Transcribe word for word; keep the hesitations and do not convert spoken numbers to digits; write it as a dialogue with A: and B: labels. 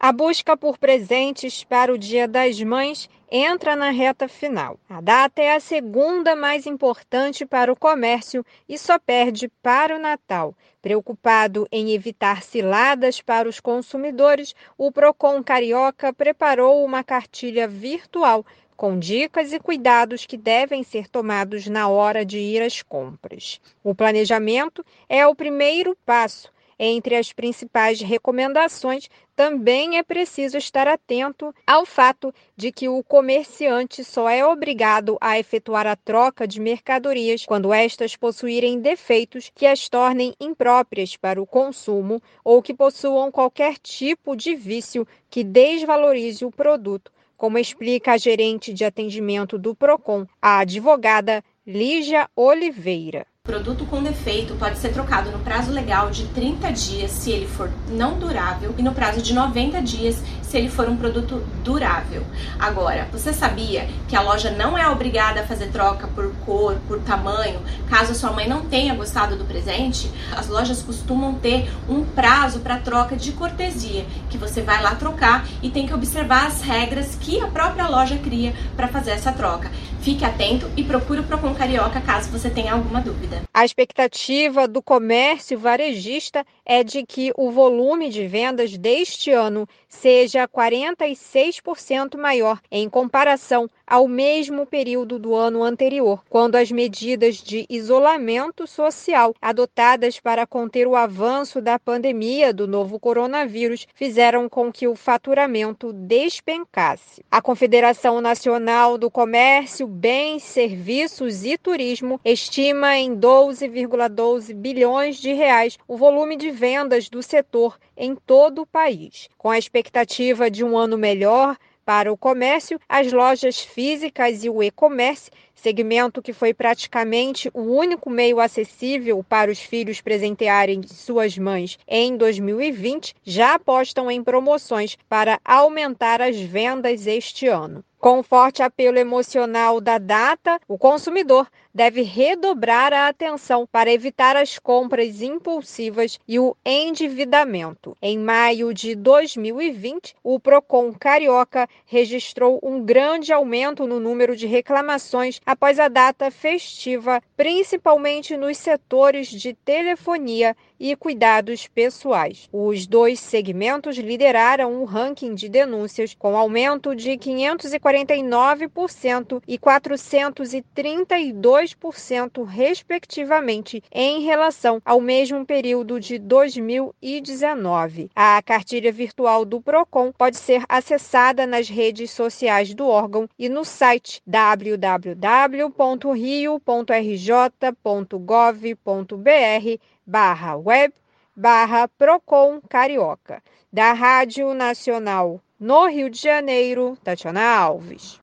A: A busca por presentes para o Dia das Mães entra na reta final. A data é a segunda mais importante para o comércio e só perde para o Natal. Preocupado em evitar ciladas para os consumidores, o Procon Carioca preparou uma cartilha virtual com dicas e cuidados que devem ser tomados na hora de ir às compras. O planejamento é o primeiro passo. Entre as principais recomendações, também é preciso estar atento ao fato de que o comerciante só é obrigado a efetuar a troca de mercadorias quando estas possuírem defeitos que as tornem impróprias para o consumo ou que possuam qualquer tipo de vício que desvalorize o produto, como explica a gerente de atendimento do Procon, a advogada Lígia Oliveira.
B: Produto com defeito pode ser trocado no prazo legal de trinta dias se ele for não durável e no prazo de noventa dias se ele for um produto durável. Agora, você sabia que a loja não é obrigada a fazer troca por cor, por tamanho, caso a sua mãe não tenha gostado do presente? As lojas costumam ter um prazo para troca de cortesia, que você vai lá trocar e tem que observar as regras que a própria loja cria para fazer essa troca. Fique atento e procure o Procon Carioca caso você tenha alguma dúvida.
A: A expectativa do comércio varejista é de que o volume de vendas deste ano seja quarenta e seis por cento maior em comparação ao mesmo período do ano anterior, quando as medidas de isolamento social adotadas para conter o avanço da pandemia do novo coronavírus fizeram com que o faturamento despencasse. A Confederação Nacional do Comércio, Bens, Serviços e Turismo estima em doze vírgula doze bilhões de reais o volume de vendas do setor em todo o país. Com a expectativa de um ano melhor para o comércio, as lojas físicas e o e-commerce, segmento que foi praticamente o único meio acessível para os filhos presentearem suas mães em dois mil e vinte, já apostam em promoções para aumentar as vendas este ano. Com o forte apelo emocional da data, o consumidor deve redobrar a atenção para evitar as compras impulsivas e o endividamento. Em maio de dois mil e vinte, o Procon Carioca registrou um grande aumento no número de reclamações após a data festiva, principalmente nos setores de telefonia e cuidados pessoais. Os dois segmentos lideraram o ranking de denúncias, com aumento de quinhentos e quarenta e nove por cento e quatrocentos e trinta e dois por cento, respectivamente, em relação ao mesmo período de dois mil e dezenove. A cartilha virtual do Procon pode ser acessada nas redes sociais do órgão e no site w w w ponto rio ponto r j ponto gov ponto b r barra web barra Procon Carioca. Da Rádio Nacional no Rio de Janeiro, Tatiana Alves.